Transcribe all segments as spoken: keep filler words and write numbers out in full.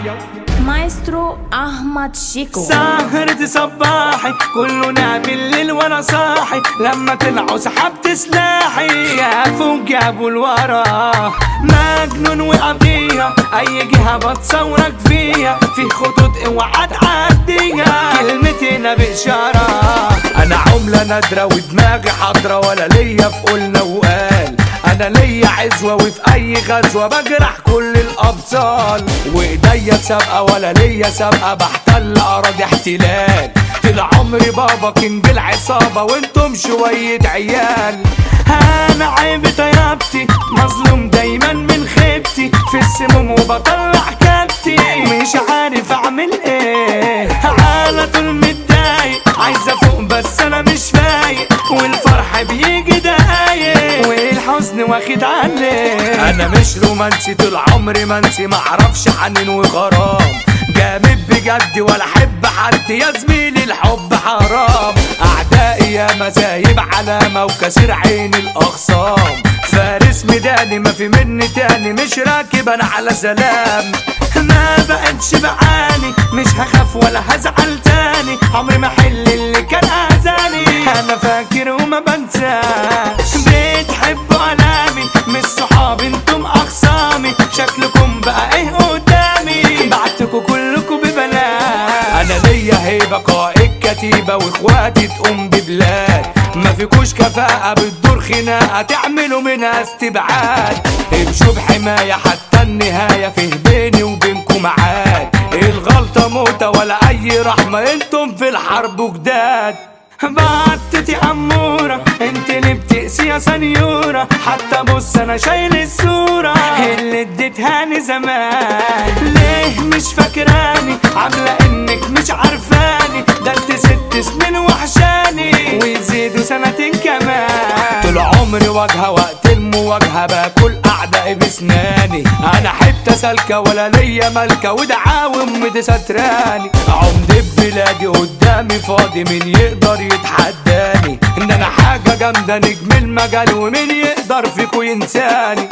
مايسترو أحمد شيكو. سهرة صباحي كله نام الليل وانا صاحي، لما طلعوا سحبت سلاحي يا فوق جابوا الورا. مجنون وقضية اي جهة بتصورك فيها، في خطوط اوعى تعديها، كلمتنا بإشارة. انا عملة نادرة ودماغي حاضرة، ولا ليا في قلنا وقال. انا ليا عزوة وفي اي غزوة بجرح كل الابطال، وايديا سابقة ولا ليا سابقة، بحتل اراضي احتلال. طول عمري بابا كينج العصابة وانتم شوية عيال. انا عيب طيابتي مظلوم دايما من خيبتي، في السموم وبطلع كابتي، مش عارف اعمل ايه. على طول متضايق عايز افوق بس انا مش فايق، والفرح بيجي دقايق والحزن واخد عليه. انا مش رومانسي طول عمري منسي، معرفش حنين وغرام، جامد بجد ولا احب حد يا زميلي، الحب حرام. اعدائي يا مسايب علامة وكسر عين الاخصام، فارس ميداني ما في مني تاني، مش راكب انا على سلام. ما بقتش بعاني مش هخاف ولا هزعل تاني، عمري ما حل اللي كان اذاني، انا فاكر وما بنساش. بتحبوا كلامي مش صحابي انتم اخصامي، شكلكم بقى ايه قدامي، بعتكوا كلكوا ببلاش. انا ليا هيبة قائد كتيبة واخواتي تقوم ببلاد، ما فيكوش كفاءة بتدور خناقة تعملوا منها استبعاد. امشوا بحماية حتى النهاية، فيه بيني وبينكم عاد، الغلطة موتة ولا اي رحمة، انتم في الحرب جداد. بعتتي أمورة انت اللي بتقسي يا سنيورة، حتى بص انا شايل الصورة اللي اديتهاني زمان. ليه مش فاكراني عاملة انك مش عارفاني، ده انت ست سنين وحشاني ويزيدوا سنتين كمان. طول عمري واجهة وقت المواجهة باكل اعدائي بسناني، انا حتة سالكة ولا ليا ملكة ودعاوم ودي ستراني. عمد بلادي قدامي فاضي، مين يقدر يتحداني، ان انا حاجة جامدة نجم المجال، ومين يقدر فيكو ينساني.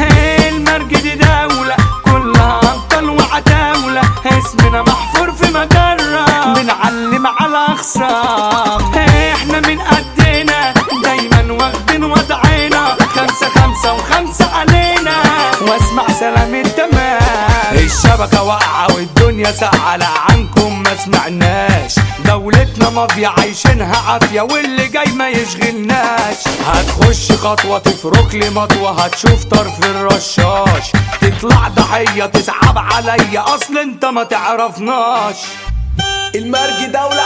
المرج دي دولة كلها ابطال وعتاولة، اسمنا محفور في مجرة، بنعلم على اخصام. احنا من قدنا دايما واخدين وضعنا، خمسة خمسة وخمسة علينا، واسمع سلام التمام. الشبكة واقعة والدنيا ساقعة، لا عنكم ما سمعناش، دولتنا ماضية عايشينها عافية واللي جاي ما يشغلناش. هتخش خطوة تفرك لي مطوة، هتشوف طرف الرشاش، تطلع ضحية تصعب عليا اصل انت ما تعرفناش. المرج دولة